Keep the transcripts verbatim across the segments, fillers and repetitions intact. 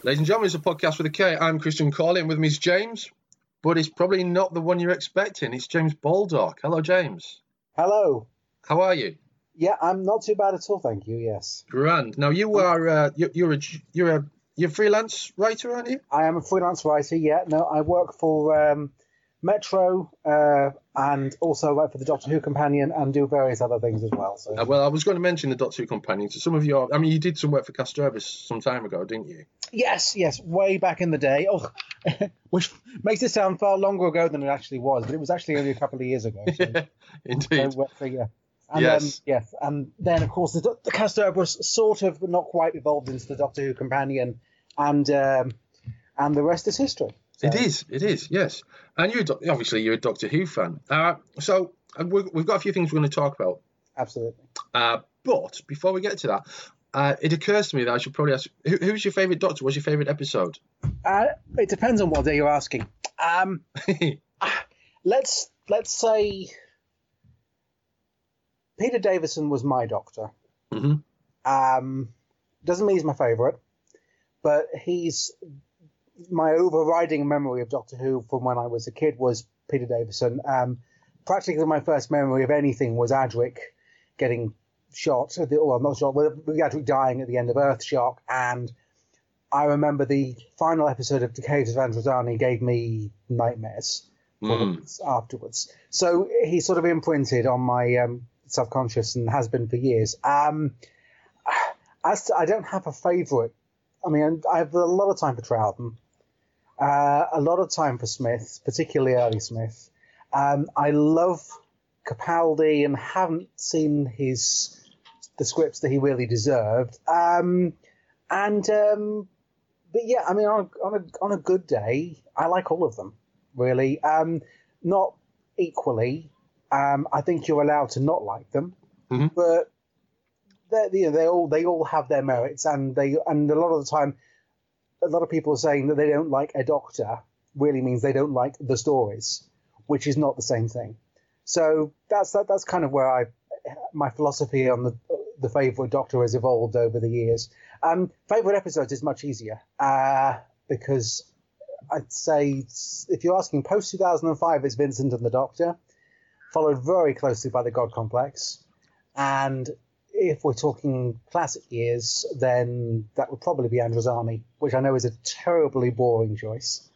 Ladies and gentlemen, it's a podcast with a K. I'm Christian Corley, with me is James, but it's probably not the one you're expecting. It's James Baldock. Hello, James. Hello. How are you? Yeah, I'm not too bad at all, thank you. Yes. Grand. Now you are uh, you're, you're a you're a you're a freelance writer, aren't you? I am a freelance writer. Yeah. No, I work for um, Metro uh, and also work for the Doctor Who Companion and do various other things as well. So. Uh, well, I was going to mention the Doctor Who Companion. So some of your, I mean, you did some work for Castrovis some time ago, didn't you? Yes, yes, way back in the day. Oh, which makes it sound far longer ago than it actually was, but it was actually only a couple of years ago. So. Yeah, indeed. So, so, yeah. And, yes. Um, yes, and then of course the, the Castrovis sort of, but not quite, evolved into the Doctor Who Companion, and um, and the rest is history. So. It is, it is, yes. And you, obviously, you're a Doctor Who fan. Uh, so uh, we've got a few things we're going to talk about. Absolutely. Uh, but before we get to that, uh, it occurs to me that I should probably ask, who, who's your favourite Doctor? What's your favourite episode? Uh, it depends on what day you're asking. Um, let's let's say Peter Davison was my Doctor. Mm-hmm. Um, doesn't mean he's my favourite, but he's my overriding memory of Doctor Who from when I was a kid was Peter Davison. Um, practically my first memory of anything was Adric getting shot, well, not shot, Adric dying at the end of Earthshock, and I remember the final episode of Decades of Androzani gave me nightmares mm. afterwards. So he sort of imprinted on my um, subconscious and has been for years. Um, as to, I don't have a favourite. I mean, I have a lot of time for Troughton. Uh, a lot of time for Smith, particularly early Smith. Um, I love Capaldi and haven't seen his the scripts that he really deserved. Um, and um, but yeah, I mean, on a, on a on a good day, I like all of them really. Um, not equally. Um, I think you're allowed to not like them, mm-hmm. but they you know, they all they all have their merits, and they and a lot of the time. A lot of people are saying that they don't like a Doctor really means they don't like the stories, which is not the same thing. So that's that, that's kind of where I my philosophy on the the favourite Doctor has evolved over the years. Um, favourite episodes is much easier uh, because I'd say if you're asking post two thousand five, it's Vincent and the Doctor, followed very closely by the God Complex, and if we're talking classic years, then that would probably be Androzani, which I know is a terribly boring choice.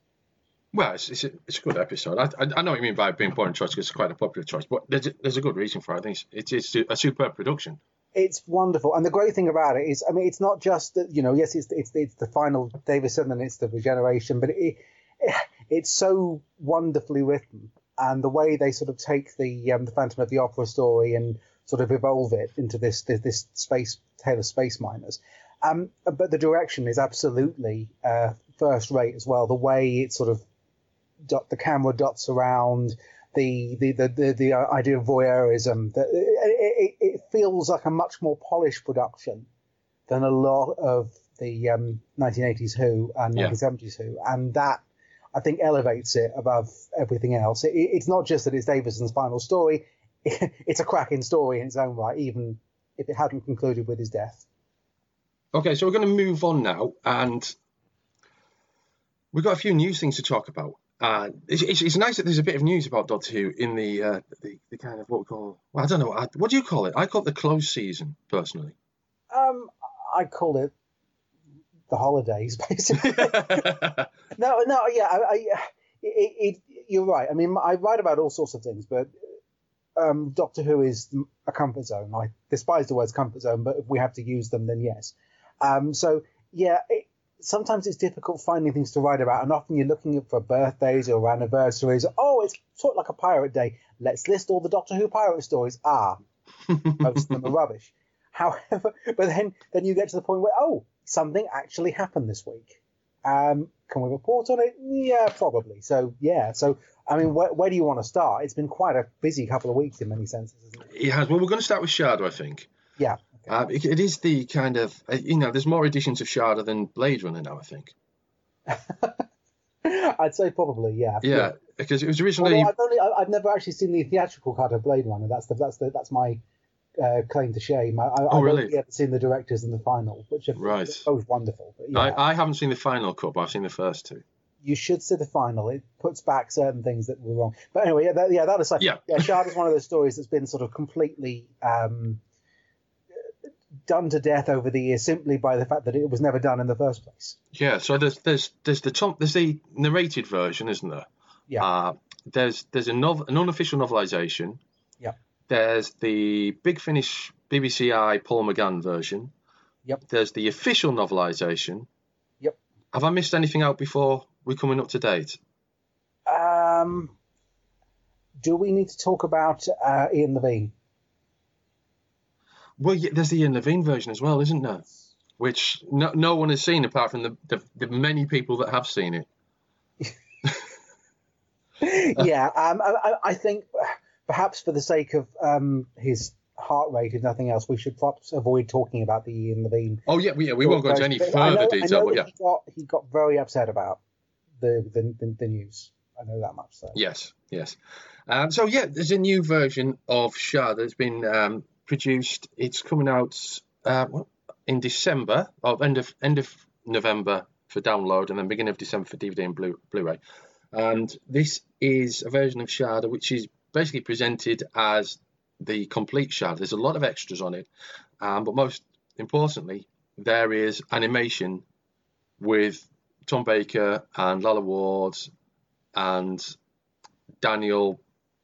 Well, it's it's a, it's a good episode. I, I I know what you mean by being boring choice because it's quite a popular choice, but there's a, there's a good reason for it. I think it's it's, it's a superb production. It's wonderful, and the great thing about it is, I mean, it's not just that, you know, yes, it's it's it's the final Davison and it's the regeneration, but it, it it's so wonderfully written, and the way they sort of take the um, the Phantom of the Opera story and sort of evolve it into this this, this space tale of space miners. Um, but the direction is absolutely uh, first rate as well. The way it sort of dot, the camera dots around, the the the the, the idea of voyeurism. The, it, it, it feels like a much more polished production than a lot of the um, nineteen eighties Who and yeah. nineteen seventies Who, and that I think elevates it above everything else. It, it's not just that it's Davison's final story. It's a cracking story in its own right, even if it hadn't concluded with his death. Okay, so we're going to move on now, and we've got a few news things to talk about. Uh, it's, it's, it's nice that there's a bit of news about Doctor Who in the uh, the, the kind of what we call, well, I don't know, what, what do you call it? I call it the close season, personally. Um, I call it the holidays, basically. no, no, yeah, I, I, it, it, you're right. I mean, I write about all sorts of things, but Um, Doctor Who is a comfort zone. I despise the words comfort zone, but if we have to use them, then yes. Um, so, yeah, it, sometimes it's difficult finding things to write about, and often you're looking for birthdays or anniversaries. Oh, it's sort of like a pirate day. Let's list all the Doctor Who pirate stories. Ah, most of them are rubbish. However, but then, then you get to the point where, oh, something actually happened this week. Um, can we report on it? Yeah, probably. So, yeah. So, I mean, where, where do you want to start? It's been quite a busy couple of weeks in many senses, isn't it? It has. Well, we're going to start with Shada, I think. Yeah. Okay. Uh, it, it is the kind of, uh, you know, there's more editions of Shada than Blade Runner now, I think. I'd say probably, yeah. Yeah, yeah. Because it was originally... Although I've, only, I've never actually seen the theatrical cut of Blade Runner. That's the, that's the, that's my uh, claim to shame. I, I, Oh, I've really? only ever seen the directors and the final, which are Right. both wonderful. But yeah, I, I haven't seen the final cut, but I've seen the first two. you should see the final. It puts back certain things that were wrong. But anyway, yeah, that, yeah, that aside, Yeah. yeah, Shard is one of those stories that's been sort of completely um, done to death over the years simply by the fact that it was never done in the first place. Yeah. So there's there's there's the Tom, there's the narrated version, isn't there? Yeah. Uh, there's there's a nov- an unofficial novelisation. Yeah. There's the Big Finish B B C I Paul McGann version. Yep. There's the official novelisation. Yep. Have I missed anything out before we're coming up to date? Um, do we need to talk about uh, Ian Levine? Well, yeah, there's the Ian Levine version as well, isn't there? Which no, no one has seen apart from the, the, the many people that have seen it. yeah, um, I, I think perhaps for the sake of um, his heart rate, if nothing else, we should perhaps avoid talking about the Ian Levine. Oh yeah, we, yeah, we won't go into any further I know, detail, I know but that yeah, he got he got very upset about the the, the, the news. I know that much. So yes, yes. Um, so yeah, there's a new version of Shard that's been um, produced. It's coming out uh, in December, or end of end of November for download, and then beginning of December for D V D and Blu- Blu-ray. And this is a version of Shard which is basically presented as the complete Shard. There's a lot of extras on it, um, but most importantly, there is animation with Tom Baker and Lalla Ward and Daniel.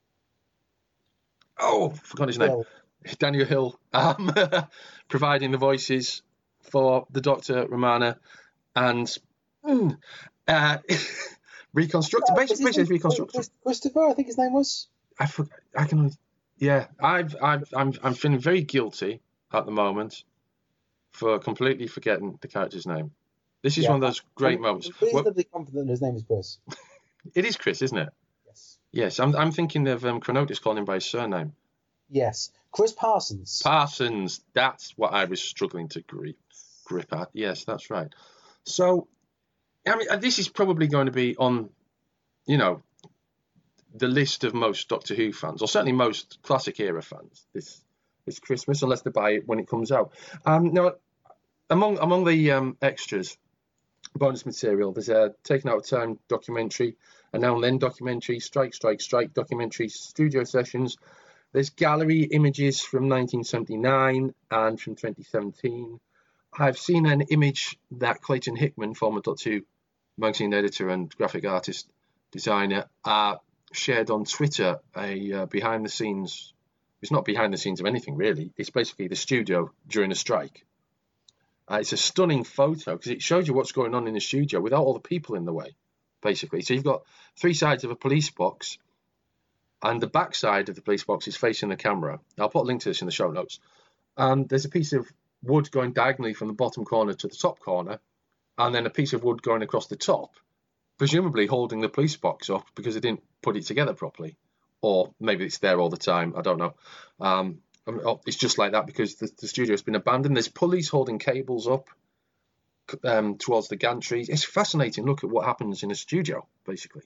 Oh, I forgot his name. Hill. Daniel Hill, um, providing the voices for the Doctor, Romana, and mm, uh, reconstructed. Uh, Basically, was his basically name reconstructed. Christopher, I think his name was. I forgot. I can. only- Yeah, I've, I've, I'm, I'm feeling very guilty at the moment for completely forgetting the character's name. This is Yeah, one of those great I'm moments. reasonably Well, confident his name is Chris. it is Chris, isn't it? Yes. Yes, I'm, I'm thinking of um, Chronotis calling him by his surname. Yes, Chris Parsons. Parsons. That's what I was struggling to grip, grip at. Yes, that's right. So, I mean, this is probably going to be on, you know, the list of most Doctor Who fans, or certainly most classic era fans, this this Christmas, unless they buy it when it comes out. Um, now, among among the um, extras, bonus material, there's a Taken Out of Time documentary, a Now and Then documentary, Strike, Strike, Strike documentary, studio sessions. There's gallery images from nineteen seventy-nine and from twenty seventeen. I've seen an image that Clayton Hickman, former Doctor Who magazine editor and graphic artist designer, uh, shared on Twitter, a uh, behind the scenes. It's not behind the scenes of anything really. It's basically the studio during a strike. Uh, it's a stunning photo because it shows you what's going on in the studio without all the people in the way, basically. So you've got three sides of a police box, and the back side of the police box is facing the camera. I'll put a link to this in the show notes. And there's a piece of wood going diagonally from the bottom corner to the top corner, and then a piece of wood going across the top, presumably holding the police box up because they didn't put it together properly. Or maybe it's there all the time. I don't know. Um, it's just like that because the, the studio has been abandoned. There's pulleys holding cables up um, towards the gantry. It's fascinating. Look at what happens in a studio, basically.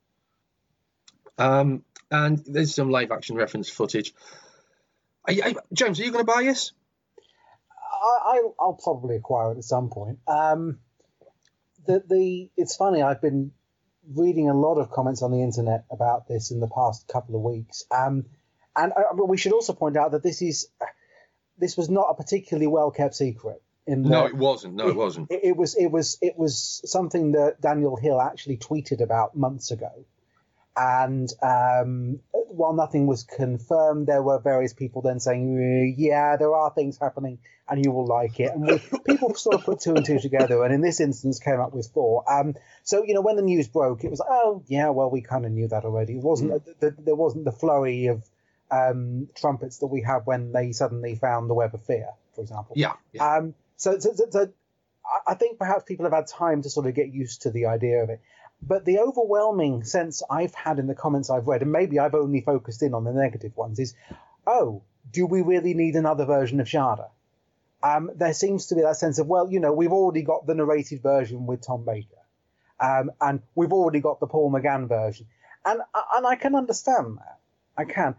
Um, and there's some live action reference footage. Are you, are you, James, are you going to buy this? I, I, I'll probably acquire it at some point. Um, the the it's funny. I've been reading a lot of comments on the internet about this in the past couple of weeks. Um, and uh, but we should also point out that this is this was not a particularly well kept secret. In no, it wasn't. No, it, it wasn't. It, it was it was it was something that Daniel Hill actually tweeted about months ago. And um, while nothing was confirmed, there were various people then saying, yeah, there are things happening and you will like it. And we, people sort of put two and two together, and in this instance came up with four. Um, so, you know, when the news broke, it was like, oh, yeah, well, we kind of knew that already. It wasn't mm. the, the, there wasn't the flurry of um, trumpets that we have when they suddenly found the Web of Fear, for example. Yeah. yeah. Um, so, so, so, so I think perhaps people have had time to sort of get used to the idea of it. But the overwhelming sense I've had in the comments I've read, and maybe I've only focused in on the negative ones, is, oh, do we really need another version of Sharda? Um, there seems to be that sense of, well, you know, we've already got the narrated version with Tom Baker, um, and we've already got the Paul McGann version. And, and I can understand that. I can.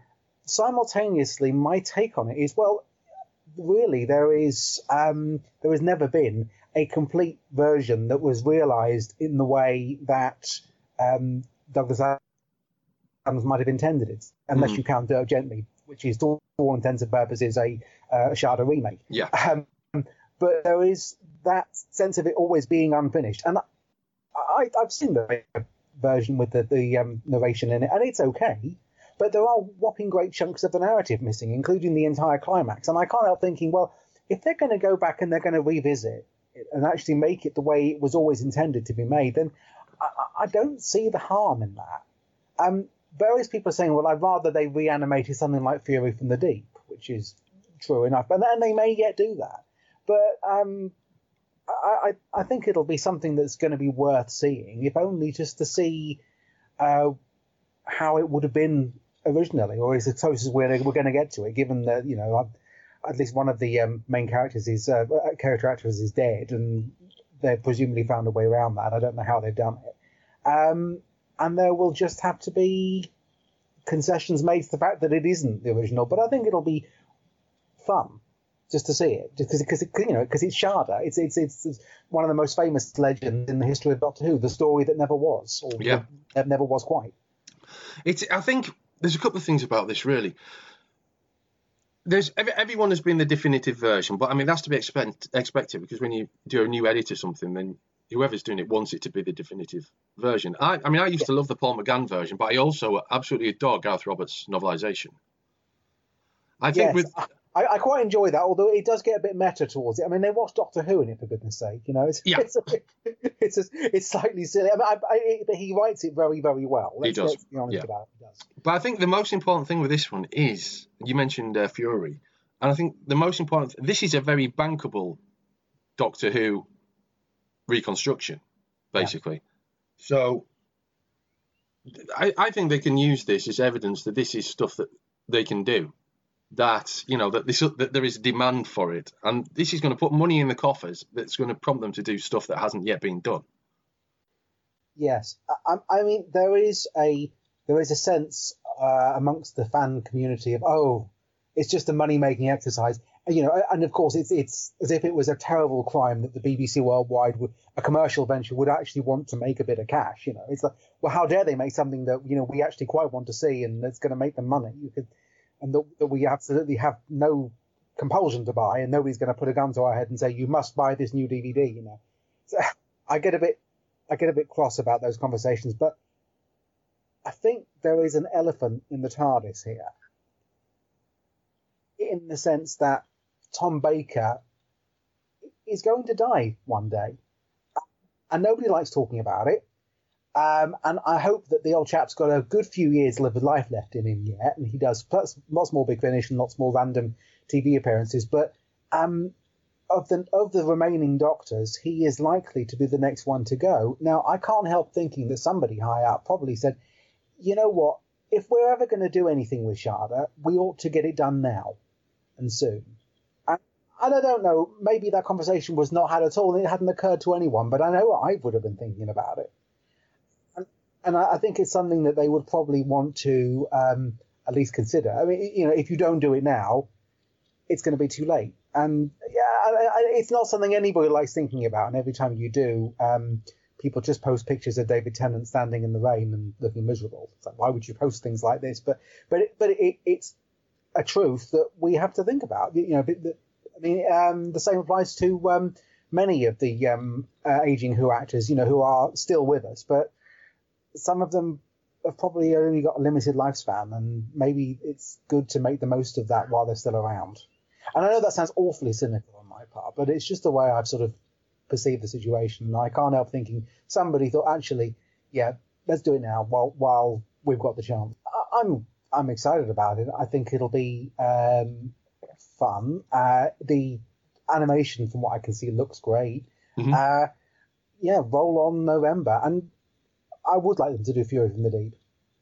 simultaneously, my take on it is, well, really, there is um, there has never been a complete version that was realised in the way that um, Douglas Adams might have intended it, unless mm. you count Dirk Gently, which is, to all intents and purposes, a uh, Shada remake. Yeah. Um, but there is that sense of it always being unfinished, and I, I've seen the version with the, the um, narration in it, and it's okay. But there are whopping great chunks of the narrative missing, including the entire climax. And I can't help thinking, well, if they're going to go back and they're going to revisit it and actually make it the way it was always intended to be made, then I, I don't see the harm in that. Um, various people are saying, well, I'd rather they reanimated something like Fury from the Deep, which is true enough. And, and they may yet do that. But um, I, I, I think it'll be something that's going to be worth seeing, if only just to see uh, how it would have been originally, or is as close as we're, we're going to get to it, given that, you know, at least one of the um, main characters is uh, character actors is dead, and they've presumably found a way around that. I don't know how they've done it. Um, and there will just have to be concessions made to the fact that it isn't the original, but I think it'll be fun just to see it, because because it, you know, because it's Shada. It's, it's it's it's one of the most famous legends in the history of Doctor Who, the story that never was, or yeah. that never was quite. It's I think. There's a couple of things about this, really. There's every, everyone has been the definitive version, but I mean that's to be expect, expected, because when you do a new edit or something, then whoever's doing it wants it to be the definitive version. I, I mean, I used yeah. to love the Paul McGann version, but I also absolutely adore Gareth Roberts' novelisation. I think yes, with I, I quite enjoy that, although it does get a bit meta towards it. I mean, they watch Doctor Who in it, for goodness sake. You know, it's yeah. it's a bit, it's, a, it's slightly silly. I mean, I, I, but he writes it very, very well. Let's, he does. Let's be honest yeah. about it. He does. But I think the most important thing with this one is, you mentioned uh, Fury, and I think the most important, this is a very bankable Doctor Who reconstruction, basically. Yeah. So I, I think they can use this as evidence that this is stuff that they can do. That, you know, that, this, that there is demand for it. And this is going to put money in the coffers that's going to prompt them to do stuff that hasn't yet been done. Yes. I, I mean, there is a there is a sense uh, amongst the fan community of, oh, it's just a money-making exercise. And, you know, and of course, it's it's as if it was a terrible crime that the B B C Worldwide, would, a commercial venture, would actually want to make a bit of cash. You know, it's like, well, how dare they make something that, you know, we actually quite want to see and that's going to make them money? You could... And that, that we absolutely have no compulsion to buy, and nobody's going to put a gun to our head and say you must buy this new D V D. You know, so I get a bit, I get a bit cross about those conversations, but I think there is an elephant in the TARDIS here, in the sense that Tom Baker is going to die one day, and nobody likes talking about it. Um, and I hope that the old chap's got a good few years of life left in him yet, and he does lots more Big Finish and lots more random T V appearances. But um, of the of the remaining Doctors, he is likely to be the next one to go. Now, I can't help thinking that somebody high up probably said, you know what, if we're ever going to do anything with Shada, we ought to get it done now and soon. And, and I don't know, maybe that conversation was not had at all, and it hadn't occurred to anyone, but I know I would have been thinking about it. And I think it's something that they would probably want to um, at least consider. I mean, you know, if you don't do it now, it's going to be too late. And yeah, it's not something anybody likes thinking about. And every time you do, um, people just post pictures of David Tennant standing in the rain and looking miserable. It's like, why would you post things like this? But but it, but it, it's a truth that we have to think about. You know, I mean, um, the same applies to um, many of the um, uh, aging Who actors, you know, who are still with us, but some of them have probably only got a limited lifespan, and maybe it's good to make the most of that while they're still around. And I know that sounds awfully cynical on my part, but it's just the way I've sort of perceived the situation. And I can't help thinking somebody thought, actually, yeah, let's do it now while while we've got the chance. I, I'm I'm excited about it. I think it'll be um, fun. Uh, the animation, from what I can see, looks great. Mm-hmm. Uh, yeah, roll on November. And I would like them to do Fury from the Deep.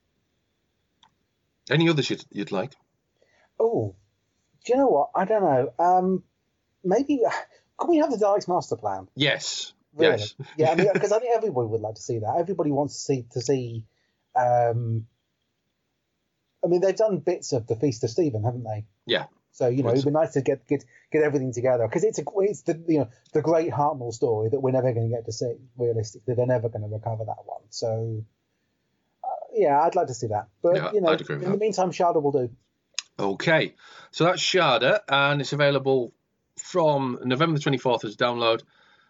Any others you'd, you'd like? Oh, do you know what? I don't know. Um, maybe, can we have the Daleks Master Plan? Yes. Really? Yes. Yeah, because I, mean, I think everybody would like to see that. Everybody wants to see to see um, mean, they've done bits of the Feast of Stephen, haven't they? Yeah. So you know, What's it'd be nice to get get get everything together because it's a it's the you know the great Hartnell story that we're never going to get to see. Realistically, they're never going to recover that one. So uh, yeah, I'd like to see that. But Yeah, you know, I'd agree with in that. the meantime, Sharda will do. Okay, so that's Sharda, and it's available from November the twenty-fourth as a download.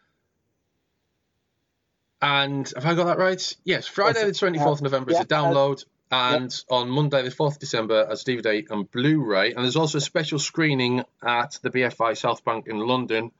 And have I got that right? Yes, Friday the twenty-fourth of November yeah, is a download, uh, and yeah. on Monday the fourth of December as D V D and Blu-ray. And there's also a special screening at the B F I South Bank in London,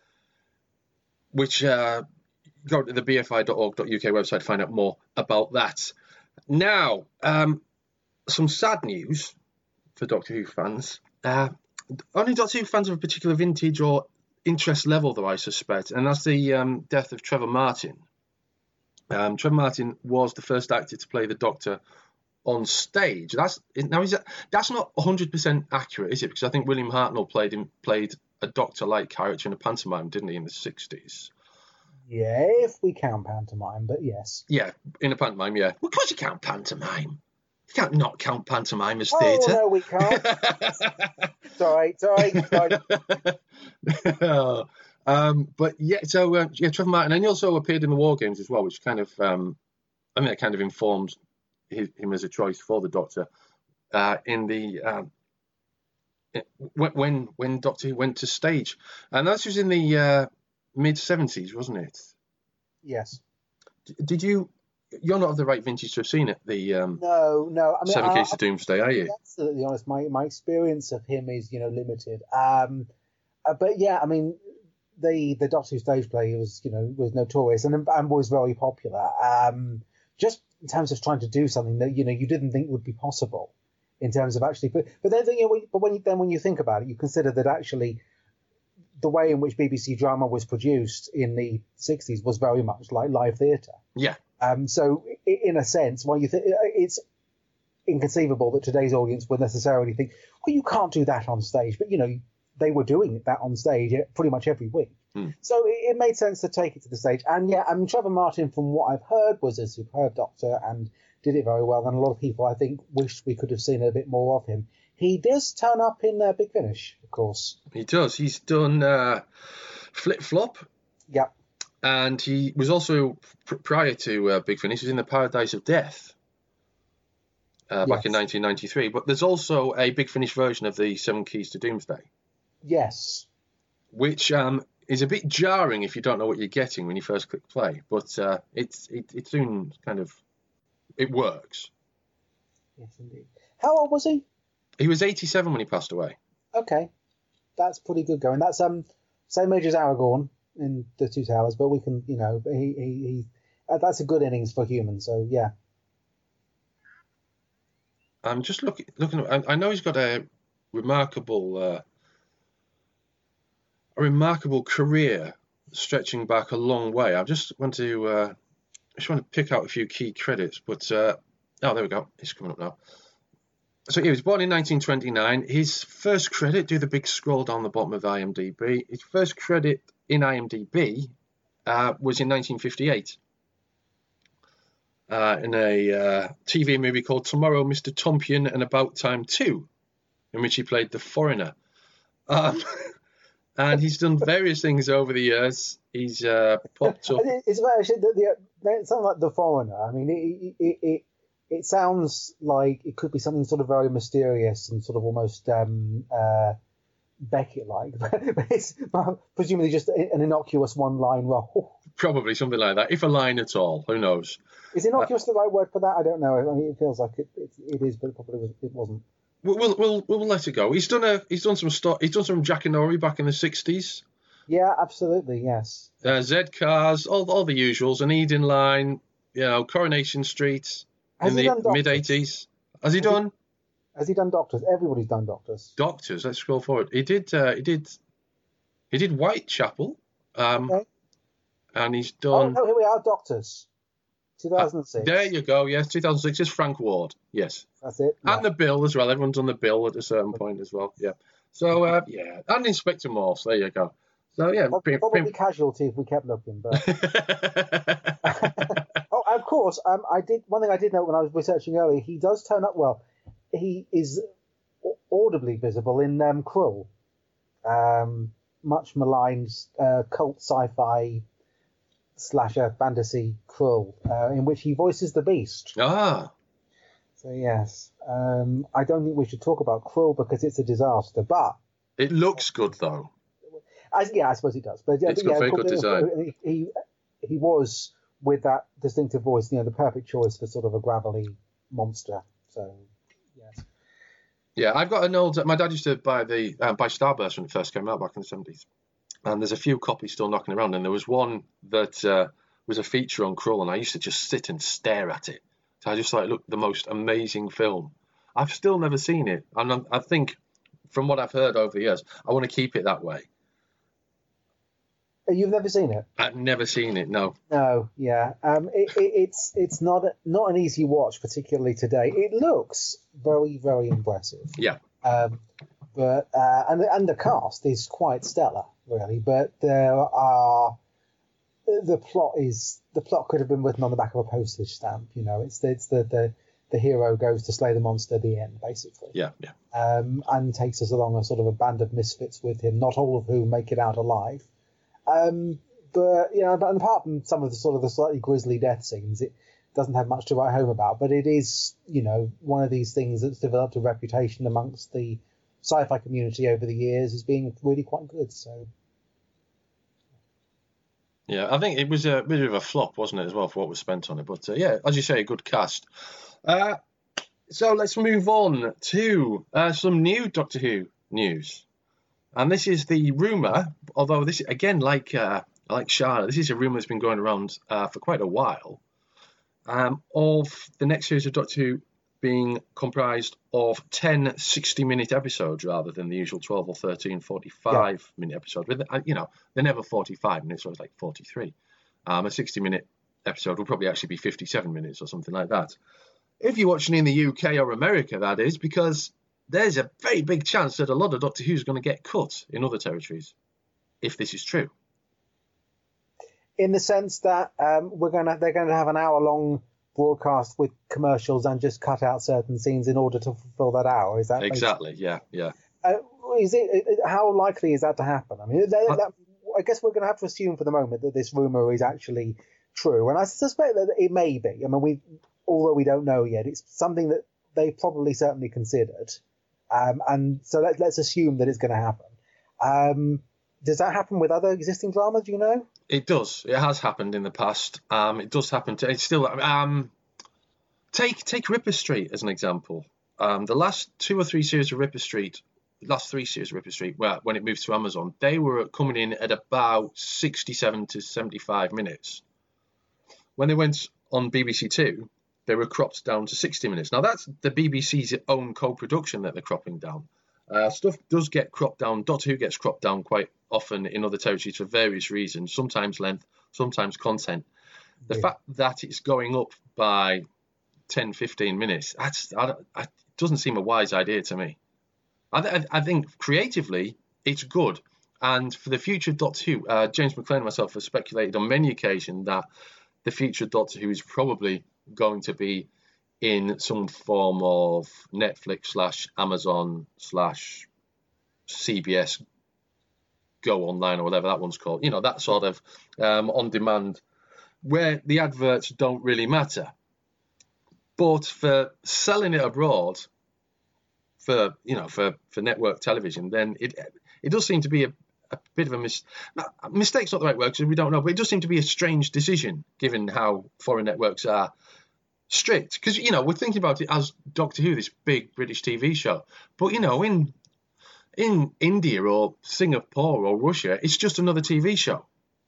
which uh, go to the b f i dot org dot u k website to find out more about that. Now, um, some sad news for Doctor Who fans. Uh, only Doctor Who fans of a particular vintage or interest level, though, I suspect, and that's the um, death of Trevor Martin. Um, Trevor Martin was the first actor to play the Doctor on stage. That's now is that, that's not one hundred percent accurate, is it? Because I think William Hartnell played him played a Doctor-like character in a pantomime, didn't he, in the sixties? Yeah, if we count pantomime, but yes. Yeah, in a pantomime, yeah. Well, of course you count pantomime. You can't not count pantomime as Oh, theatre. no, we can't. sorry, sorry, sorry. um, but yeah, so uh, yeah, Trevor Martin, and he also appeared in the War Games as well, which kind of, um, I mean, it kind of informed his, him as a choice for the Doctor uh, in the um, when when Doctor Who went to stage, and that was in the uh, mid seventies, wasn't it? Yes. D- did you? You're not of the right vintage to have seen it. The um, no, no. I mean, Seven I, Keys to Doomsday, are you? Absolutely honest. My my experience of him is you know limited. Um, uh, but yeah, I mean, the the Doctor Who stage play was you know was notorious and and was very popular. Um, just in terms of trying to do something that you know you didn't think would be possible, in terms of actually. But but then you know, but when you, then when you think about it, you consider that actually the way in which B B C drama was produced in the sixties was very much like live theatre. Yeah. Um, so, in a sense, while you think it's inconceivable that today's audience would necessarily think, well, you can't do that on stage, but you know, they were doing that on stage pretty much every week. Mm. So it, it made sense to take it to the stage. And yeah, I mean, Trevor Martin, from what I've heard, was a superb Doctor and did it very well. And a lot of people, I think, wished we could have seen a bit more of him. He does turn up in uh, Big Finish, of course. He does. He's done uh, Flip Flop. Yep. And he was also, pr- prior to uh, Big Finish, he was in the Paradise of Death uh, back yes. in nineteen ninety-three. But there's also a Big Finish version of the Seven Keys to Doomsday. Yes. Which um, is a bit jarring if you don't know what you're getting when you first click play. But uh, it's it, it soon kind of, it works. Yes, indeed. How old was he? He was eighty-seven when he passed away. Okay. That's pretty good going. That's um same age as Aragorn in the Two Towers, but we can, you know, he he, he uh, that's a good innings for humans. So yeah. I'm just looking looking. I, I know he's got a remarkable uh, a remarkable career stretching back a long way. I just want to uh, just want to pick out a few key credits, but uh, oh, there we go. It's coming up now. So he was born in nineteen twenty-nine. His first credit, do the big scroll down the bottom of IMDb. His first credit in IMDb uh, was in nineteen fifty-eight uh, in a uh, T V movie called Tomorrow, Mister Tompion and About Time two, in which he played the foreigner. Um, and he's done various things over the years. He's uh, popped up. It's actually the, the, it sounds like the foreigner. I mean, it, it it it sounds like it could be something sort of very mysterious and sort of almost um, uh, Beckett-like, but it's presumably just an innocuous one-line role. Probably something like that, if a line at all. Who knows? Is innocuous uh, the right word for that? I don't know. I mean, it feels like it, it, it is, but it probably was, it wasn't. We'll, we'll we'll we'll let it go. He's done a he's done some stuff. He's done some Jackanory back in the sixties. Yeah, absolutely, yes. Uh, Z Cars, all all the usuals. An Eden Line, you know, Coronation Street in the mid eighties. Has he has done? He, has he done Doctors? Everybody's done Doctors. Doctors. Let's scroll forward. He did. Uh, he did. He did Whitechapel. Um, okay. And he's done. Oh no, here we are, Doctors. two thousand six. Uh, there you go. Yes, two thousand six is Frank Ward. Yes. That's it. Yeah. And the Bill as well. Everyone's on the Bill at a certain point as well. Yeah. So uh, yeah, and Inspector Morse. There you go. So yeah, probably, probably casualty if we kept looking. But oh, of course, um, I did one thing I did note when I was researching earlier. He does turn up well. he is audibly visible in um, Krull, um, much maligned uh, cult sci-fi slasher fantasy Krull, uh, in which he voices the Beast. Ah. So yes, um, I don't think we should talk about Krull because it's a disaster. But it looks good though. I, yeah, I suppose it does. But it's got yeah, very good design. He he was, with that distinctive voice, you know, the perfect choice for sort of a gravelly monster. So yes. Yeah, I've got an old. My dad used to buy the uh, buy Starburst when it first came out back in the seventies, and there's a few copies still knocking around. And there was one that uh, was a feature on Krull, and I used to just sit and stare at it. So I just like, look, the most amazing film. I've still never seen it, and I'm, I think, from what I've heard over the years, I want to keep it that way. You've never seen it? I've never seen it. No. No. Yeah. Um. It, it, it's it's not a, not an easy watch, particularly today. It looks very very impressive. Yeah. Um. But uh, and and the cast is quite stellar, really. But there are the plot is the plot could have been written on the back of a postage stamp. You know, it's it's the the the hero goes to slay the monster at the end, basically. Yeah, yeah. Um, and takes us along a sort of a band of misfits with him, not all of whom make it out alive. Um, but you know, but apart from some of the sort of the slightly grisly death scenes, it doesn't have much to write home about. But it is, you know, one of these things that's developed a reputation amongst the sci-fi community over the years as being really quite good. So. Yeah, I think it was a bit of a flop, wasn't it, as well, for what was spent on it. But uh, yeah, as you say, a good cast. Uh, so let's move on to uh, some new Doctor Who news. And this is the rumour, although this, again, like uh, like Charlotte, this is a rumour that's been going around uh, for quite a while, um, of the next series of Doctor Who being comprised of ten sixty-minute episodes rather than the usual twelve or thirteen forty-five-minute episodes. With, you know, they're never forty-five minutes, so it's like forty-three. Um, a sixty-minute episode will probably actually be fifty-seven minutes or something like that. If you're watching in the U K or America, that is, because there's a very big chance that a lot of Doctor Who's going to get cut in other territories, if this is true. In the sense that um, we're going to, they're going to have an hour-long broadcast with commercials and just cut out certain scenes in order to fulfill that hour. Is that exactly? Basically? Yeah, yeah. Uh, is it? How likely is that to happen? I mean, they, that, I guess we're going to have to assume for the moment that this rumor is actually true, and I suspect that it may be. I mean, we, although we don't know yet, it's something that they probably certainly considered. Um, and so let, let's assume that it's going to happen. Um, does that happen with other existing dramas, do you know? It does. It has happened in the past. Um, it does happen to. It's still. Um, take take Ripper Street as an example. Um, the last two or three series of Ripper Street, last three series of Ripper Street, where when it moved to Amazon, they were coming in at about sixty-seven to seventy-five minutes. When they went on B B C Two, they were cropped down to sixty minutes. Now that's the B B C's own co-production that they're cropping down. Uh, stuff does get cropped down. Doctor Who gets cropped down quite often in other territories for various reasons, sometimes length, sometimes content. The yeah. fact that it's going up by ten, fifteen minutes, that's, I, I, it doesn't seem a wise idea to me. I, I, I think creatively, it's good. And for the future of Doctor Who, uh, James McClain and myself have speculated on many occasions that the future of Doctor Who is probably going to be in some form of Netflix slash Amazon slash C B S Go Online or whatever that one's called. You know, that sort of um, on demand where the adverts don't really matter. But for selling it abroad, for you know, for, for network television, then it it does seem to be a, a bit of a mis- mistake's not the right word because we don't know, but it does seem to be a strange decision given how foreign networks are strict. Because you know, we're thinking about it as Doctor Who, this big British T V show, but you know, in in India or Singapore or Russia, it's just another T V show.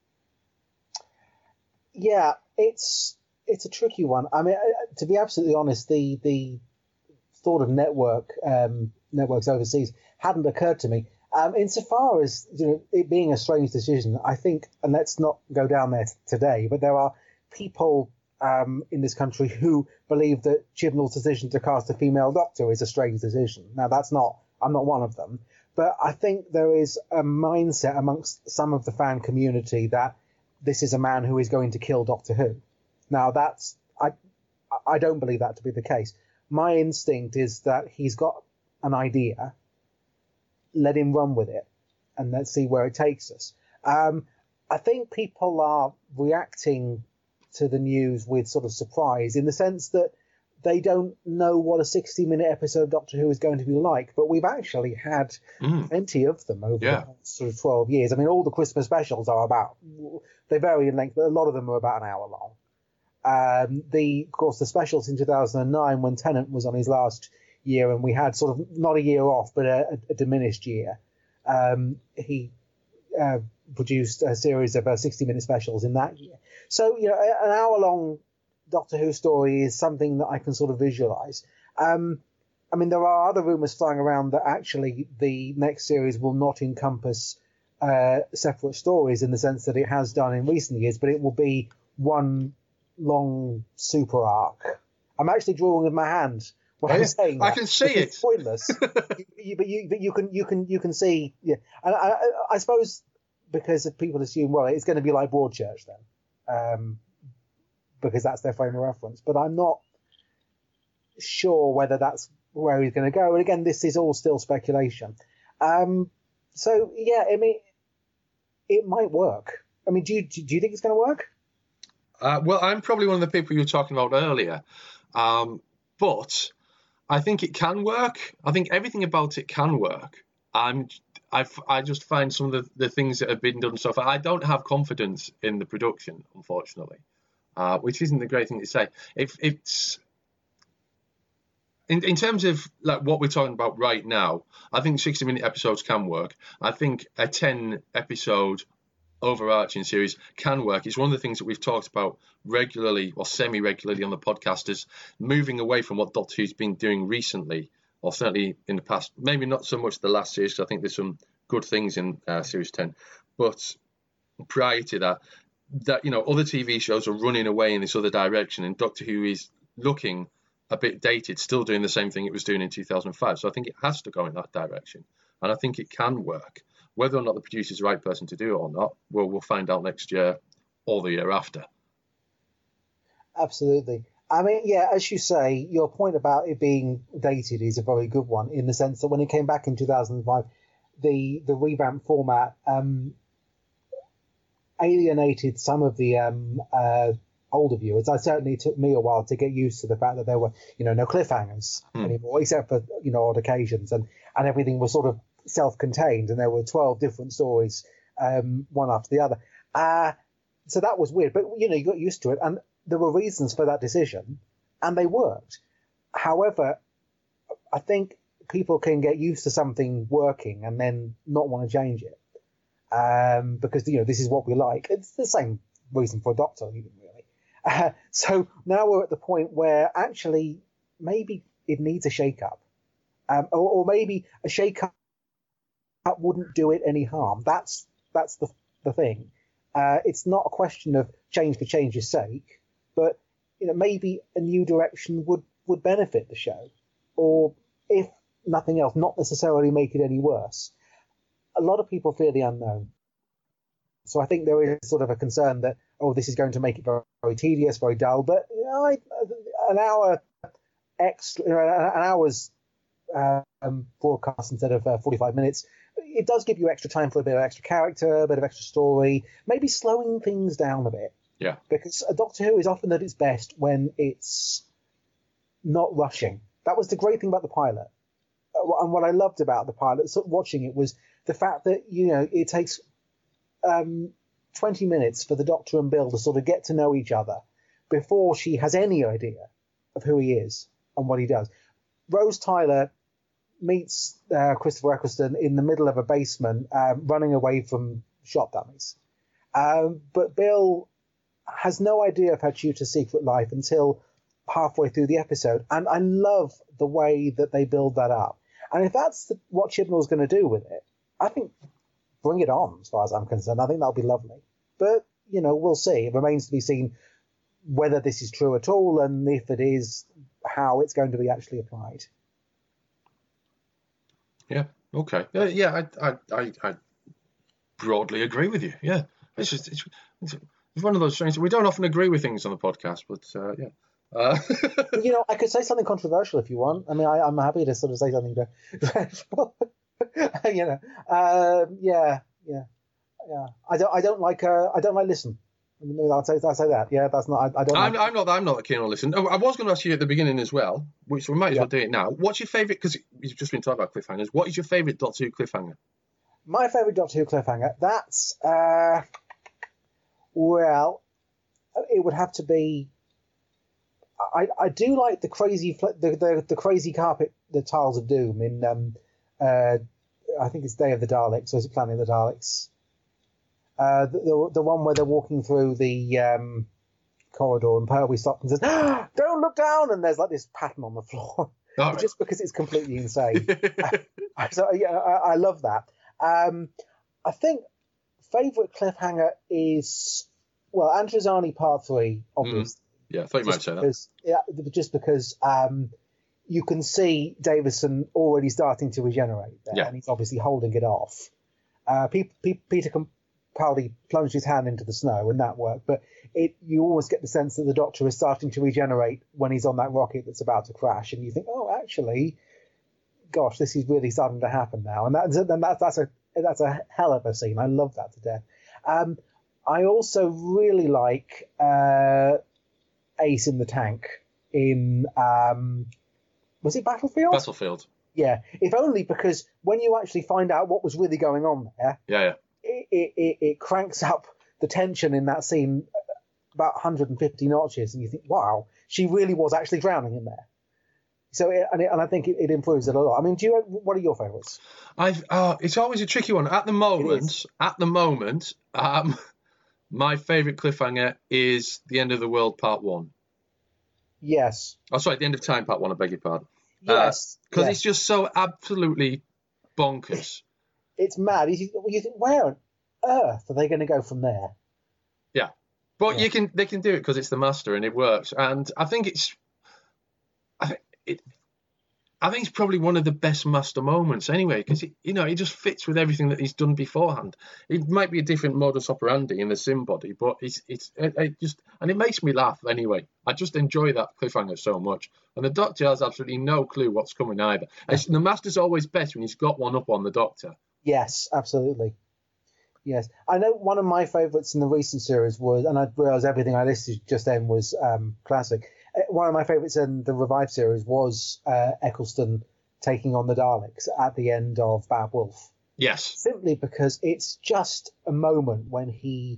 Yeah, it's it's a tricky one. I mean, to be absolutely honest, the the thought of network um, networks overseas hadn't occurred to me. Um, insofar as you know, it being a strange decision, I think, and let's not go down there t- today, but there are people um, in this country who believe that Chibnall's decision to cast a female doctor is a strange decision. Now, that's not, I'm not one of them, but I think there is a mindset amongst some of the fan community that this is a man who is going to kill Doctor Who. Now, that's I I don't believe that to be the case. my instinct is that he's got an idea, let him run with it, and let's see where it takes us. Um, I think people are reacting to the news with sort of surprise, in the sense that they don't know what a sixty-minute episode of Doctor Who is going to be like, but we've actually had mm. plenty of them over yeah. the past sort of twelve years. I mean, all the Christmas specials are about, they vary in length, but a lot of them are about an hour long. Um, the, of course, the specials in two thousand nine, when Tennant was on his last year, and we had sort of not a year off, but a, a diminished year. Um, he uh, produced a series of uh, sixty-minute specials in that year. So, you know, an hour-long Doctor Who story is something that I can sort of visualize. Um, I mean, there are other rumors flying around that actually the next series will not encompass uh, separate stories in the sense that it has done in recent years, but it will be one long super arc. I'm actually drawing with my hand when I'm saying that. I can see it. It's pointless, you, but you but you can you can you can see. Yeah, and I, I suppose because if people assume, well, it's going to be like Broadchurch then. Um, because that's their frame of reference. But I'm not sure whether that's where he's going to go. And again, this is all still speculation. Um, so, yeah, I mean, it might work. I mean, do you, do you think it's going to work? Uh, well, I'm probably one of the people you were talking about earlier. Um, but I think it can work. I think everything about it can work. I'm, I I just find some of the, the things that have been done so far, I don't have confidence in the production, unfortunately. Uh, which isn't the great thing to say. If it's in in terms of like what we're talking about right now, I think sixty minute episodes can work. I think a ten episode overarching series can work. It's one of the things that we've talked about regularly or semi regularly on the podcast, is moving away from what Doctor Who's been doing recently, or certainly in the past. Maybe not so much the last series, because I think there's some good things in uh, series ten, but prior to that. That, you know, other T V shows are running away in this other direction, and Doctor Who is looking a bit dated, still doing the same thing it was doing in two thousand five. So I think it has to go in that direction, and I think it can work. Whether or not the producer's the right person to do it or not, we'll, we'll find out next year or the year after. Absolutely. I mean, yeah, as you say, your point about it being dated is a very good one, in the sense that when it came back in two thousand five, the, the revamped format... Um, alienated some of the um, uh, older viewers. It certainly took me a while to get used to the fact that there were, you know, no cliffhangers mm. anymore, except for, you know, odd occasions, and, and everything was sort of self-contained, and there were twelve different stories, um, one after the other. Uh, so that was weird, but, you know, you got used to it, and there were reasons for that decision, and they worked. However, I think people can get used to something working and then not want to change it. Um, because, you know, this is what we like. It's the same reason for a Doctor, even, really. Uh, so now we're at the point where actually maybe it needs a shake-up. Um, or, or maybe a shake-up wouldn't do it any harm. That's that's the, the thing. Uh, it's not a question of change for change's sake, but, you know, maybe a new direction would, would benefit the show. Or, if nothing else, not necessarily make it any worse. A lot of people fear the unknown. So I think there is sort of a concern that, oh, this is going to make it very, very tedious, very dull. But, you know, I, an hour X, you know, an hour's um, broadcast instead of uh, forty-five minutes, it does give you extra time for a bit of extra character, a bit of extra story, maybe slowing things down a bit. Yeah. Because a Doctor Who is often at its best when it's not rushing. That was the great thing about the pilot. And what I loved about the pilot, sort of watching it, was the fact that, you know, it takes um, twenty minutes for the Doctor and Bill to sort of get to know each other before she has any idea of who he is and what he does. Rose Tyler meets uh, Christopher Eccleston in the middle of a basement, um, running away from shop dummies. Um, but Bill has no idea of her tutor's secret life until halfway through the episode. And I love the way that they build that up. And if that's the, what Chibnall's going to do with it, I think bring it on, as far as I'm concerned. I think that'll be lovely. But, you know, we'll see. It remains to be seen whether this is true at all, and if it is, how it's going to be actually applied. Yeah, okay. Uh, yeah, I, I, I, I broadly agree with you. Yeah, it's just it's, it's one of those things. We don't often agree with things on the podcast, but uh, yeah, Uh, You know, I could say something controversial if you want. I mean, I, I'm happy to sort of say something dreadful. You know, um, yeah, yeah, yeah. I don't, I don't like, uh, I don't like listen. I mean, I'll say, I'll say that. Yeah, that's not. I, I don't. I'm, Like, I'm not. I'm not keen on listening. Oh, I was going to ask you at the beginning as well, which we might as Yeah. well do it now. What's your favourite? Because you've just been talking about cliffhangers. What is your favourite Doctor Who cliffhanger? my favourite Doctor Who cliffhanger. That's uh, well, it would have to be. I, I do like the crazy fl- the, the the crazy carpet, the Tiles of Doom in um, uh, I think it's Day of the Daleks, or is it Planet of the Daleks? Uh, the, the the one where they're walking through the um, corridor and Pertwee stops and says, ah, "Don't look down!" and there's like this pattern on the floor, All right. just because it's completely insane. So yeah, I, I love that. Um, I think favourite cliffhanger is well, Androzani Part Three, obviously. Yeah, I thought you might Just say that. because, yeah, just because um, you can see Davison already starting to regenerate there, Yeah. and he's obviously holding it off. Uh, Pe- Pe- Peter Capaldi plunged his hand into the snow, and that worked. But it, you always get the sense that the Doctor is starting to regenerate when he's on that rocket that's about to crash, and you think, oh, actually, gosh, this is really starting to happen now, and that's and that's that's a that's a hell of a scene. I love that to death. Um, I also really like. Uh, Ace in the Tank in um was it Battlefield? Battlefield. Yeah, if only because when you actually find out what was really going on there, Yeah, yeah. it it, it, it cranks up the tension in that scene about one hundred fifty notches, and you think, wow, she really was actually drowning in there. So it, and, it, and I think it, it improves it a lot. I mean, do you? What are your favourites? I've. Uh, it's always a tricky one. At the moment, at the moment, um, my favourite cliffhanger is the end of the world, part one. Yes. Oh, sorry, the end of time, part one. I beg your pardon. Yes. Because yes. it's just so absolutely bonkers. It's mad. You think, you think, where on earth are they going to go from there? Yeah, but Yeah. you can. They can do it because it's the Master and it works. And I think it's. I think it. I think it's probably one of the best Master moments anyway, because you know it just fits with everything that he's done beforehand. It might be a different modus operandi in the Sim body, but it's it's it, it just and it makes me laugh anyway. I just enjoy that cliffhanger so much, and the Doctor has absolutely no clue what's coming either. And it's- the Master's always best when he's got one up on the Doctor. Yes, absolutely. Yes, I know one of my favourites in the recent series was, and I realise everything I listed just then was um, classic. One of my favourites in the Revive series was uh, Eccleston taking on the Daleks at the end of Bad Wolf. Yes. Simply because it's just a moment when he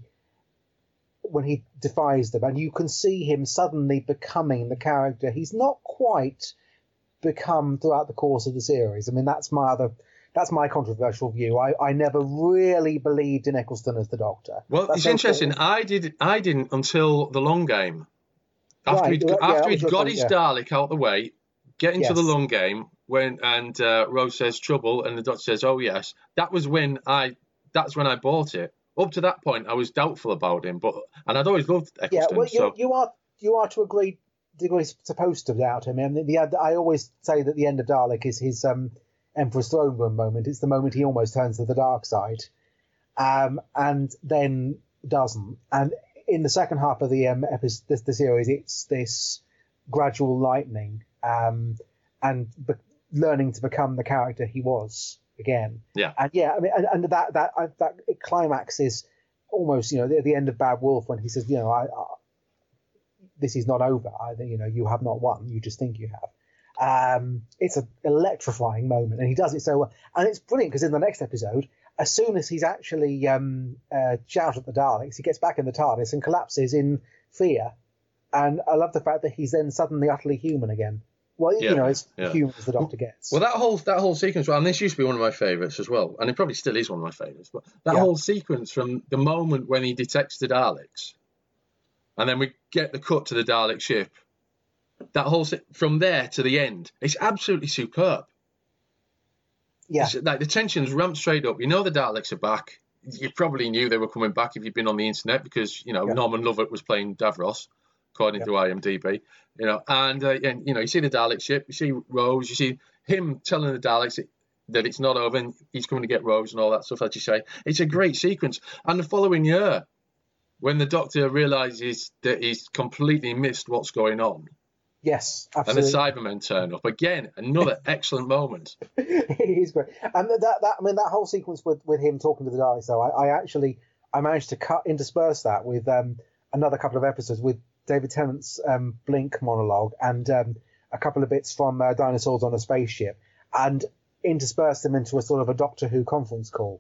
when he defies them, and you can see him suddenly becoming the character he's not quite become throughout the course of the series. I mean, that's my other. That's my controversial view. I, I never really believed in Eccleston as the Doctor. Well, That's it's no interesting. fault. I did. I didn't until the long game. After Right, he'd, yeah, after that he'd was your got point, his yeah. Dalek out the way, getting to the Yes. long game when and uh, Rose says trouble and the Doctor says, "Oh yes," that was when I. That's when I bought it. Up to that point, I was doubtful about him, but and I'd always loved Yeah, Eccleston. well, you, so you are you are to a great degree supposed to doubt him. I mean, the, I always say that the end of Dalek is his um, Emperor's Throne Room moment. It's the moment he almost turns to the dark side, um, and then doesn't. And in the second half of the um, episode, the, the series, it's this gradual lightening um, and be- learning to become the character he was again. Yeah. And yeah, I mean, and, and that that I, that climax is almost, you know, at the end of Bad Wolf when he says, you know, I, I this is not over. I, you know, you have not won. You just think you have. Um, it's an electrifying moment, and he does it so well. And it's brilliant because in the next episode, as soon as he's actually um, uh, shouted at the Daleks, he gets back in the TARDIS and collapses in fear. And I love the fact that he's then suddenly utterly human again. Well, Yeah, you know, as yeah. human as the Doctor gets. Well, that whole that whole sequence, and this used to be one of my favourites as well, and it probably still is one of my favourites. But that Yeah. whole sequence from the moment when he detects the Daleks, and then we get the cut to the Dalek ship, that whole se- from there to the end, it's absolutely superb. yeah, It's like the tension's ramped straight up. You know the Daleks are back. You probably knew they were coming back if you'd been on the internet because you know Yeah. Norman Lovett was playing Davros, according Yeah. to IMDb. You know, and, uh, and you know you see the Dalek ship, you see Rose, you see him telling the Daleks it, that it's not over and he's coming to get Rose and all that stuff. As you say, it's a great sequence. And the following year, when the Doctor realizes that he's completely missed what's going on, Yes, And the absolutely. Cybermen turn up again. Another excellent moment. It is great, and that that I mean that whole sequence with, with him talking to the Daleks. So I, I actually I managed to cut intersperse that with um, another couple of episodes with David Tennant's um, Blink monologue and um, a couple of bits from uh, Dinosaurs on a Spaceship, and intersperse them into a sort of a Doctor Who conference call.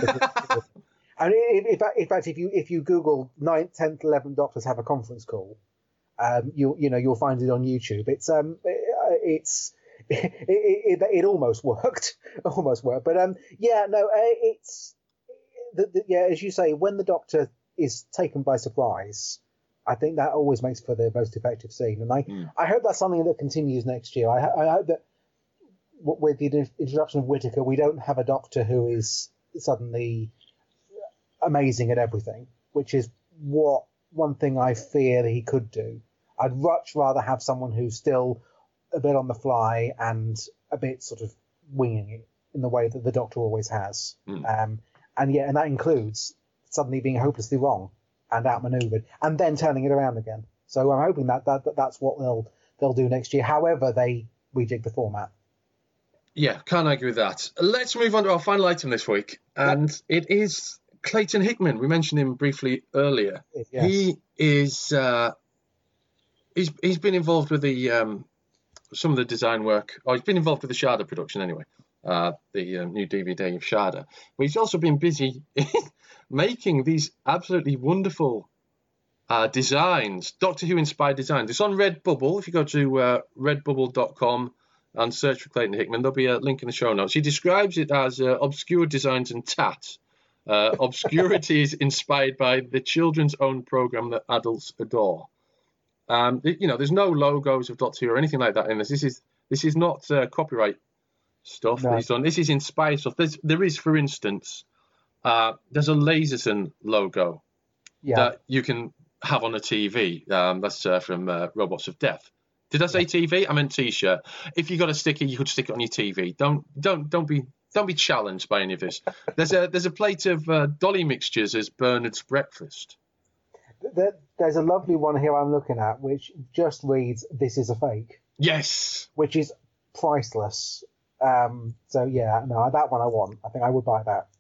And in, in, fact, in fact, if you if you Google ninth, tenth, eleventh Doctors have a conference call, um, you you know you'll find it on YouTube. It's um it's it, it, it, it almost worked, almost worked. But um yeah no it's the, the, yeah as you say, when the Doctor is taken by surprise, I think that always makes for the most effective scene. And I mm. I hope that's something that continues next year. I, I hope that with the introduction of Whittaker, we don't have a Doctor who is suddenly amazing at everything, which is what one thing I fear that he could do. I'd much rather have someone who's still a bit on the fly and a bit sort of winging it in the way that the Doctor always has. Mm. Um, and yeah, and that includes suddenly being hopelessly wrong and outmaneuvered, and then turning it around again. So I'm hoping that, that, that that's what they'll they'll do next year, however they rejig the format. Yeah, can't argue with that. Let's move on to our final item this week, and yep. it is Clayton Hickman. We mentioned him briefly earlier. Yes. He is uh, he's he's been involved with the um, some of the design work. Oh, he's been involved with the Shada production anyway, uh, the uh, new D V D of Shada. But he's also been busy making these absolutely wonderful uh, designs, Doctor Who inspired designs. It's on Redbubble. If you go to uh, redbubble dot com and search for Clayton Hickman, there'll be a link in the show notes. He describes it as uh, obscure designs and tat. Uh, obscurity is inspired by the children's own program that adults adore. Um, you know, there's no logos of Doctor Who or anything like that in this. This is this is not uh, copyright stuff no. that he's done. This is inspired stuff. There's, there is, for instance, uh, there's a Laserson logo yeah. that you can have on a T V. Um, that's uh, from uh, Robots of Death. Did I say yeah. T V? I meant T-shirt. If you got a sticker, you could stick it on your T V. Don't don't don't be. Don't be challenged by any of this. There's a there's a plate of uh, Dolly mixtures as Bernard's breakfast. There, there's a lovely one here I'm looking at, which just reads, "This is a fake." Yes. Which is priceless. Um, so yeah, no, that one I want. I think I would buy that.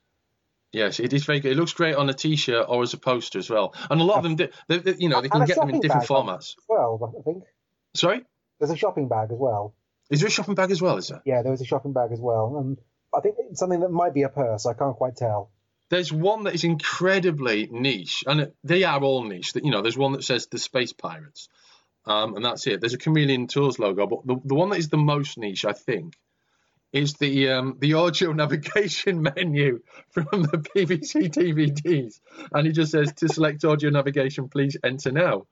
Yes, it is very good. It looks great on a T-shirt or as a poster as well. And a lot of them, do, they, they, you know, they can get them in different formats. As well, I think. Sorry? There's a shopping bag as well. Is there a shopping bag as well, is there? Yeah, there is a shopping bag as well. And I think it's something that might be a purse. I can't quite tell. There's one that is incredibly niche, and they are all niche. You know, there's one that says the Space Pirates, um, and that's it. There's a Chameleon Tours logo, but the, the one that is the most niche, I think, is the um, the audio navigation menu from the B B C D V Ds. And it just says, to select audio navigation, please enter now.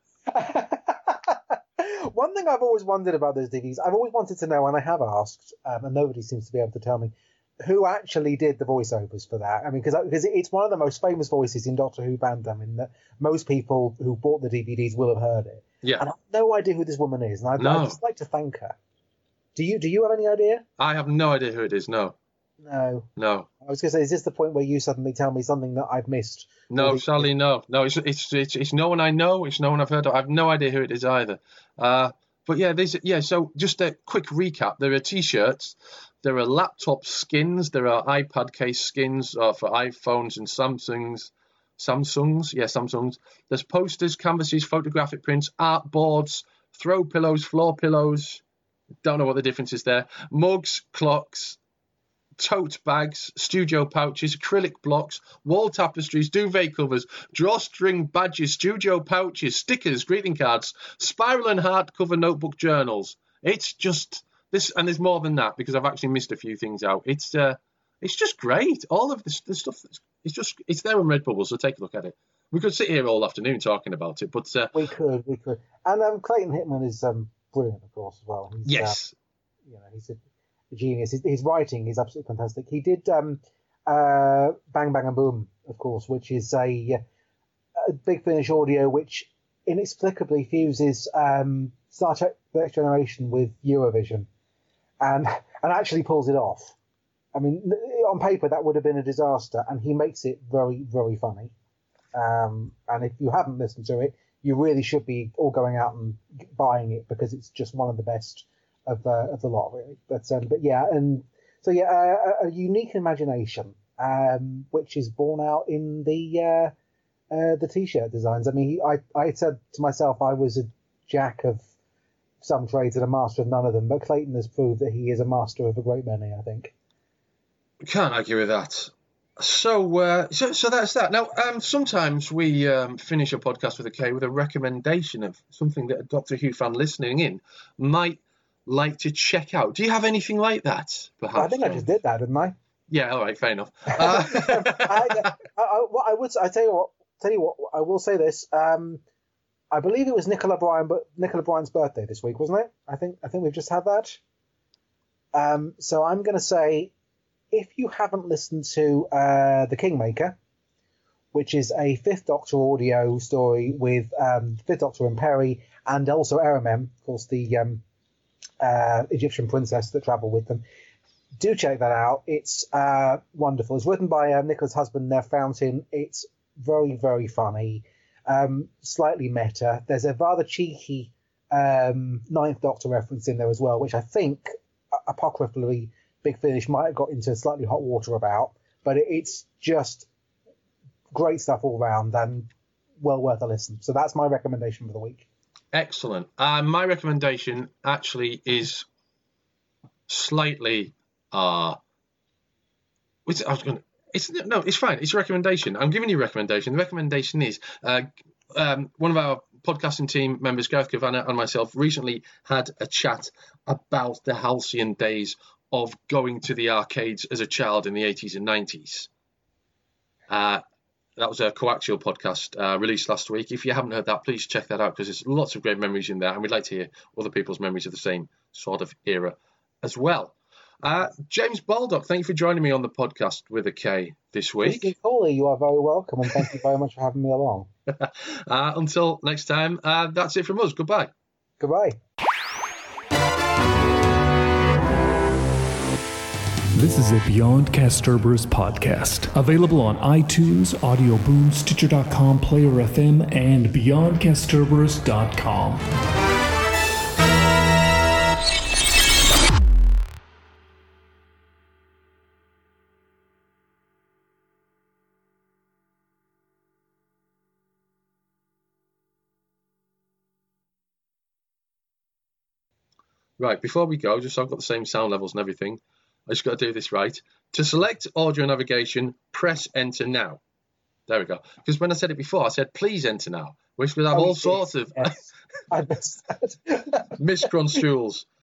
One thing I've always wondered about those D V Ds, I've always wanted to know, and I have asked, um, and nobody seems to be able to tell me, who actually did the voiceovers for that. I mean, because because it's one of the most famous voices in Doctor Who fandom, in that most people who bought the D V Ds will have heard it. Yeah. And I have no idea who this woman is, and I'd, no. I'd just like to thank her. Do you Do you have any idea? I have no idea who it is, no. No. No. I was going to say, is this the point where you suddenly tell me something that I've missed? No, sadly, no. No, it's, it's it's it's no one I know. It's no one I've heard of. I have no idea who it is either. Uh, but yeah, there's yeah. So just a quick recap. There are T-shirts. There are laptop skins. There are iPad case skins uh, for iPhones and Samsungs. Samsungs, yeah, Samsungs. There's posters, canvases, photographic prints, art boards, throw pillows, floor pillows. Don't know what the difference is there. Mugs, clocks, tote bags, studio pouches, acrylic blocks, wall tapestries, duvet covers, drawstring badges, studio pouches, stickers, greeting cards, spiral and hardcover notebook journals. It's just this, and there's more than that because I've actually missed a few things out. It's uh, it's just great. All of this, the stuff, it's just it's there on Redbubble, so take a look at it. We could sit here all afternoon talking about it, but uh, we could, we could. And um, Clayton Hickman is um, brilliant, of course, as well. He's, yes, uh, you know, he's a genius. His, his writing is absolutely fantastic. He did um, uh, Bang Bang and Boom, of course, which is a, a Big Finish audio which inexplicably fuses um, Star Trek: The Next Generation with Eurovision, and and actually pulls it off. I mean, on paper that would have been a disaster, and he makes it very, very funny. Um, and if you haven't listened to it, you really should be all going out and buying it because it's just one of the best of uh, of the lot, really. But um, but yeah, and so yeah, uh, a, a unique imagination, um, which is borne out in the uh, uh, the t-shirt designs. I mean, I I said to myself I was a jack of some trades and a master of none of them, but Clayton has proved that he is a master of a great many, I think. Can't argue with that. So, uh, so, so that's that. Now, um, sometimes we um, finish a podcast with a K with a recommendation of something that a Doctor Who fan listening in might like to check out. Do you have anything like that? Perhaps. I think I just did that, didn't I? Yeah. All right. Fair enough. Uh... I, I, I, what I would, I tell you what, tell you what, I will say this. Um, I believe it was Nicola Bryan, but Nicola Bryan's birthday this week, wasn't it? I think, I think we've just had that. Um, so I'm going to say, if you haven't listened to uh, The Kingmaker, which is a Fifth Doctor audio story with um, Fifth Doctor and Perry, and also Erimem, of course, the um, uh, Egyptian princess that travelled with them, do check that out. It's uh, wonderful. It's written by uh, Nicola's husband, Nev Fountain. It's very, very funny, um, slightly meta. There's a rather cheeky um, Ninth Doctor reference in there as well, which I think, uh, apocryphally, Big Finish might have got into slightly hot water about, but it's just great stuff all round and well worth a listen. So that's my recommendation for the week. Excellent. Uh, my recommendation actually is slightly. Uh, it's, I was going. It's no, it's fine. It's a recommendation. I'm giving you a recommendation. The recommendation is uh, um, one of our podcasting team members, Gareth Kavanagh, and myself recently had a chat about the halcyon days of going to the arcades as a child in the eighties and nineties. Uh, that was a coaxial podcast uh, released last week. If you haven't heard that, please check that out because there's lots of great memories in there, and we'd like to hear other people's memories of the same sort of era as well. Uh, James Baldock, thank you for joining me on the podcast with a K this week. Mister Cawley, you are very welcome, and thank you very much for having me along. uh, until next time, uh, that's it from us. Goodbye. Goodbye. This is a Beyond Castorber's podcast, available on iTunes, Audio Boom, Stitcher dot com, Player F M, and beyond castorbers dot com. Right, before we go, just so I've got the same sound levels and everything, I just got to do this right. To select audio navigation, press enter now. There we go. Because when I said it before, I said please enter now, which would have oh, all sorts of yes. I missed that. misconstruals.